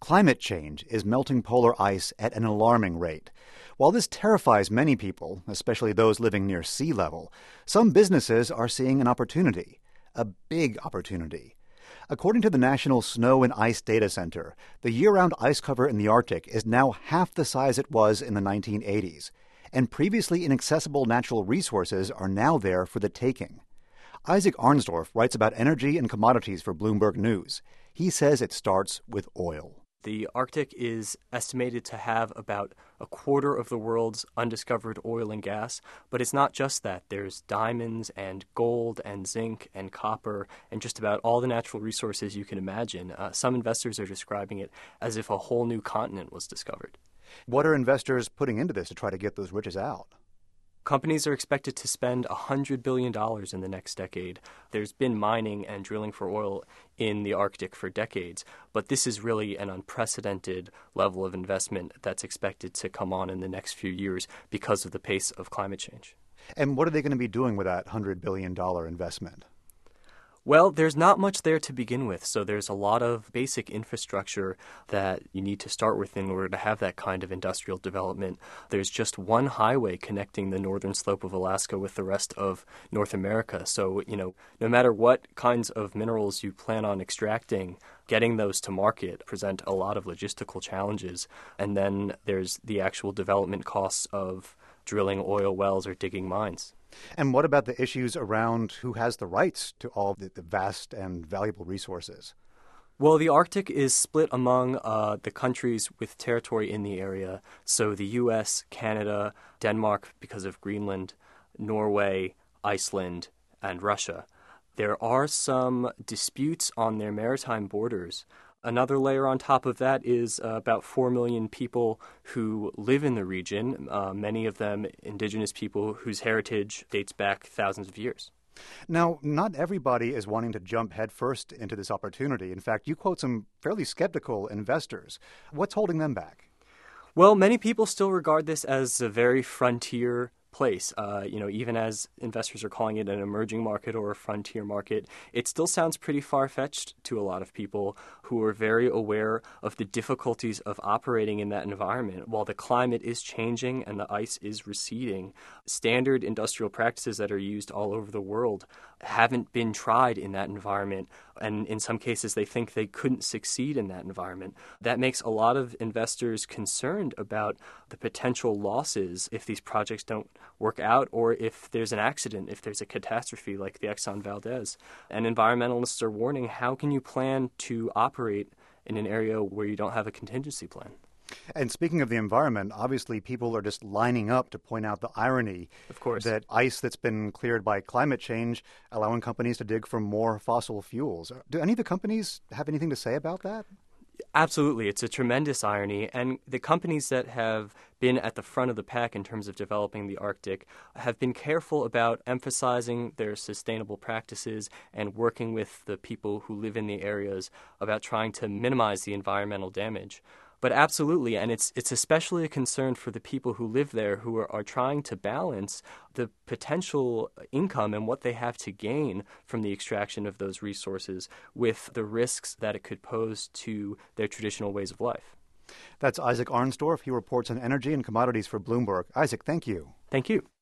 Climate change is melting polar ice at an alarming rate. While this terrifies many people, especially those living near sea level, some businesses are seeing an opportunity, a big opportunity. According to the National Snow and Ice Data Center, the year-round ice cover in the Arctic is now half the size it was in the 1980s, and previously inaccessible natural resources are now there for the taking. Isaac Arnsdorf writes about energy and commodities for Bloomberg News. He says it starts with oil. The Arctic is estimated to have about a quarter of the world's undiscovered oil and gas, but it's not just that. There's diamonds and gold and zinc and copper and just about all the natural resources you can imagine. Some investors are describing it as if a whole new continent was discovered. What are investors putting into this to try to get those riches out? Companies are expected to spend $100 billion in the next decade. There's been mining and drilling for oil in the Arctic for decades, but this is really an unprecedented level of investment that's expected to come on in the next few years because of the pace of climate change. And what are they going to be doing with that $100 billion investment? Well, there's not much there to begin with, so there's a lot of basic infrastructure that you need to start with in order to have that kind of industrial development. There's just one highway connecting the northern slope of Alaska with the rest of North America. So, no matter what kinds of minerals you plan on extracting, getting those to market present a lot of logistical challenges. And then there's the actual development costs of drilling oil wells or digging mines. And what about the issues around who has the rights to all the vast and valuable resources? Well, the Arctic is split among the countries with territory in the area. So the U.S., Canada, Denmark because of Greenland, Norway, Iceland, and Russia. There are some disputes on their maritime borders. Another layer on top of that is about 4 million people who live in the region, many of them indigenous people whose heritage dates back thousands of years. Now, not everybody is wanting to jump headfirst into this opportunity. In fact, you quote some fairly skeptical investors. What's holding them back? Well, many people still regard this as a very frontier place. Even as investors are calling it an emerging market or a frontier market, it still sounds pretty far-fetched to a lot of people who are very aware of the difficulties of operating in that environment. While the climate is changing and the ice is receding, standard industrial practices that are used all over the world haven't been tried in that environment, and in some cases they think they couldn't succeed in that environment. That makes a lot of investors concerned about the potential losses if these projects don't work out, or if there's an accident, if there's a catastrophe like the Exxon Valdez. And environmentalists are warning, how can you plan to operate in an area where you don't have a contingency plan? And speaking of the environment, obviously people are just lining up to point out the irony, of course, that ice that's been cleared by climate change allowing companies to dig for more fossil fuels. Do any of the companies have anything to say about that? Absolutely. It's a tremendous irony. And the companies that have been at the front of the pack in terms of developing the Arctic have been careful about emphasizing their sustainable practices and working with the people who live in the areas about trying to minimize the environmental damage. But absolutely, and it's especially a concern for the people who live there who are trying to balance the potential income and what they have to gain from the extraction of those resources with the risks that it could pose to their traditional ways of life. That's Isaac Arnsdorf. He reports on energy and commodities for Bloomberg. Isaac, thank you. Thank you.